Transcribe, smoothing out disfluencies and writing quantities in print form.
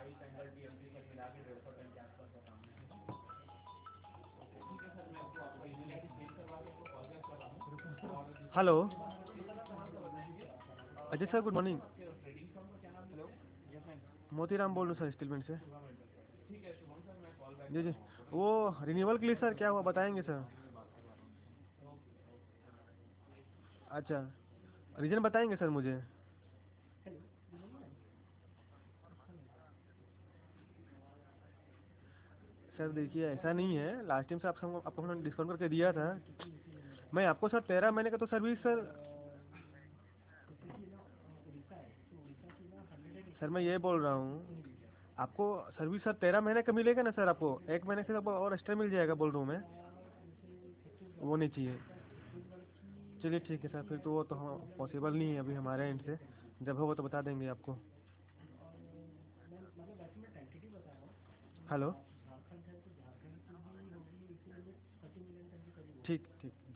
Hello. Ajay sir, good morning. Motiram बोल रहा हूँ सर, स्टीलमेंट से। जी जी। वो रिन्यूअल के लिए सर क्या हुआ बताएंगे सर? अच्छा, रीज़न बताएंगे सर मुझे? सर देखिए, ऐसा नहीं है, लास्ट टाइम से आपको हमने डिस्काउंट करके दिया था। मैं आपको सर 13 महीने का तो सर्विस सर। सर मैं ये बोल रहा हूँ, आपको सर्विस सर 13 महीने का मिलेगा ना सर? आपको 1 महीने से आपको और एक्स्ट्रा मिल जाएगा बोल रहा हूँ मैं। वो नहीं चाहिए? चलिए ठीक है सर, फिर तो वो तो हम पॉसिबल नहीं है अभी हमारे एंड से। जब होगा तो बता देंगे आपको। हेलो। ठीक ठीक।